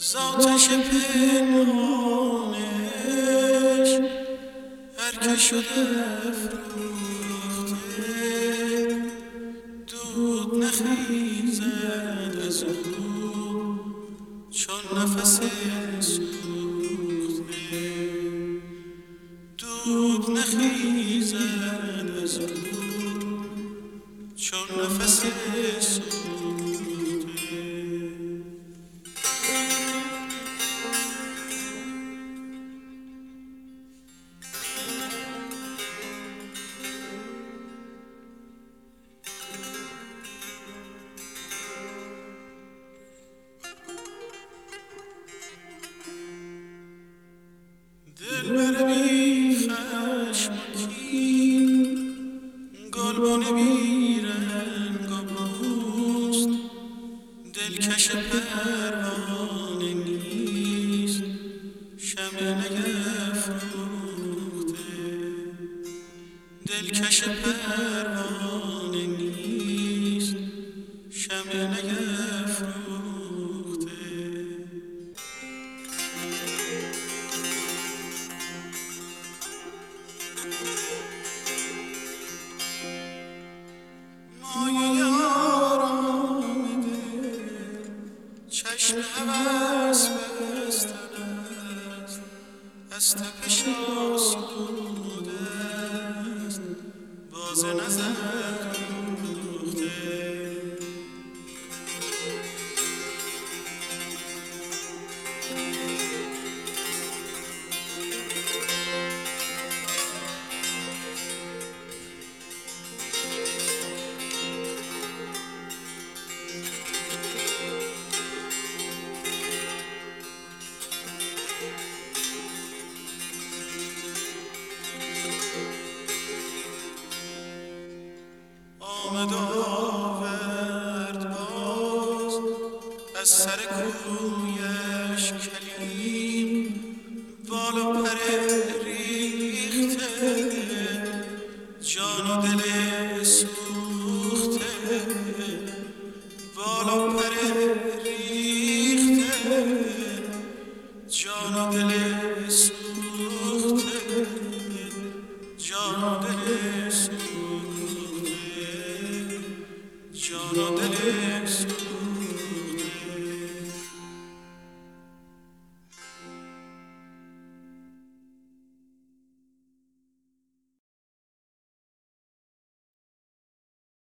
زاتش پنهانش هر که شده افروخته، دود نخیزد از او چون نفس سوخته، دود نخیزد از او چون نفس سوخته. دلبر بی خشم و کین، گلبن بی رنگ و بوست، دلکش پروانه نیست شمع نیفروخته، دلکش پروانه نیست شمع نیفروخته. چشم هوس بستن است، از تپش آسوده است، باز نظر دوخته. آمد و آورد باز از سر کویش کلیم، بال و پر ریخته، جان و دل سوخته، بال و پر ریخته، جان و دل سوخته، جان و دل سوخته، جان و دل سوخته.